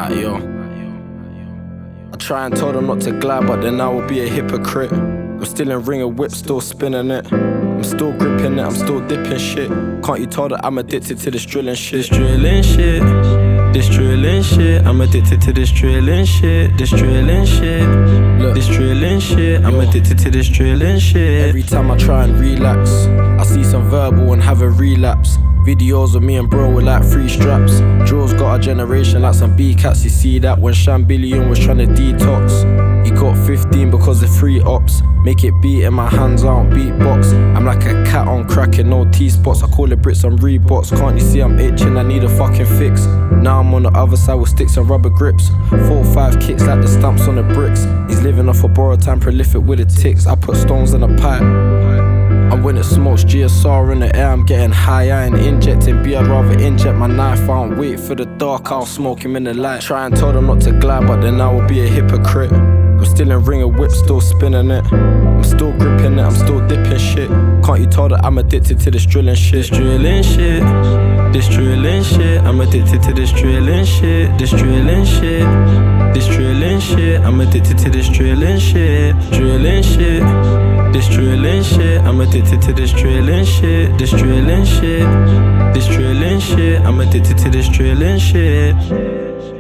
Yo. I try and tell them not to glide, but then I will be a hypocrite. I'm still in ring of whip, still spinning it. I'm still gripping it, I'm still dipping shit. Can't you tell that I'm addicted to this drilling shit? This drilling shit, this drilling shit. I'm addicted to this drilling shit, this drilling shit. Look, this drilling shit, I'm addicted to this drilling shit. Every time I try and relax, I see some verbal and have a relapse. Videos of me and bro with like 3 straps. Drills got a generation like some B-cats. You see that when Shambillion was trying to detox. He got 15 because of 3 ops. Make it beat in my hands, I don't beatbox. I'm like a cat on crack and no T-spots. I call it Brits on Reeboks. Can't you see I'm itching, I need a fucking fix. Now I'm on the other side with sticks and rubber grips. 4 or 5 kicks like the stamps on the bricks. He's living off a borrowed time, prolific with the ticks. I put stones in a pipe. And when it smokes GSR in the air, I'm getting high. I ain't injecting B, I'd rather inject my knife. I don't wait for the dark, I'll smoke him in the light. Try and tell them not to glide, but then I will be a hypocrite. I'm still in ring of whip, still spinning it. I'm still gripping it, I'm still dipping shit. Can't you tell that I'm addicted to this drilling shit? This drilling shit, this drilling shit. I'm addicted to this drilling shit, this drilling shit, this drilling shit. I'm addicted to this drilling shit, drilling shit, this drilling shit. I'm addicted to this drilling shit, this drilling shit, this drilling shit. I'm addicted to this drilling shit.